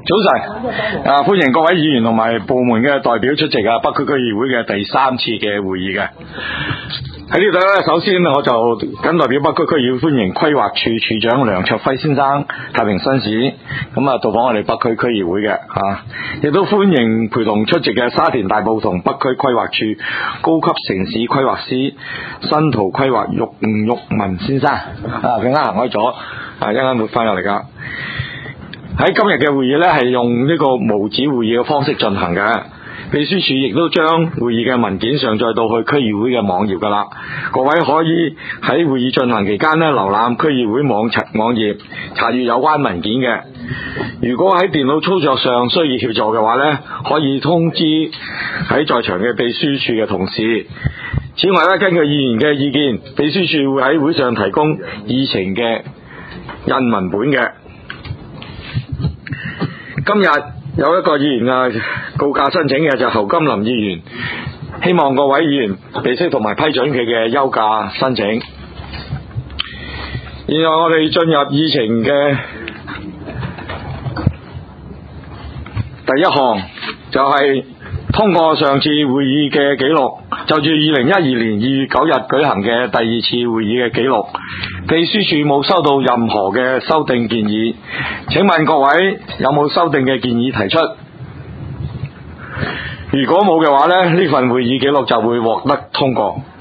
早晨，歡迎各位議員同埋部門嘅代表出席北區區議會嘅第3次嘅會議嘅。喺呢度咧，首先我就謹代表北區區議會歡迎規劃處處長梁卓輝先生太平紳士到訪我哋北區區議會嘅亦都歡迎陪同出席嘅沙田大埔同北區規劃處高級城市規劃師新圖規劃吳玉文先生佢啱行開咗一陣間會翻入嚟噶。喺今日嘅會議呢，係用呢個無紙會議嘅方式進行嘅，秘書處亦都將會議嘅文件上載到去區議會嘅網頁噶啦。各位可以喺會議進行期間呢，瀏覽區議會網頁查閱有關文件嘅。如果喺電腦操作上需要協助嘅話呢，可以通知喺在場嘅秘書處嘅同事。此外呢，根據議員嘅意見，秘書處會喺會上提供議程嘅印文本嘅。今日有一個議員告假申請嘅就係侯金林議員，希望各位議員備悉同埋批准佢嘅休假申請。現在我哋進入議程嘅第一項，就係通過上次會議嘅記錄，就住2012年2月9日舉行嘅第2次會議嘅記錄，秘書處冇收到任何嘅修訂建議。請問各位有冇修訂嘅建議提出？如果冇嘅話呢，呢份會議記錄就會獲得通過。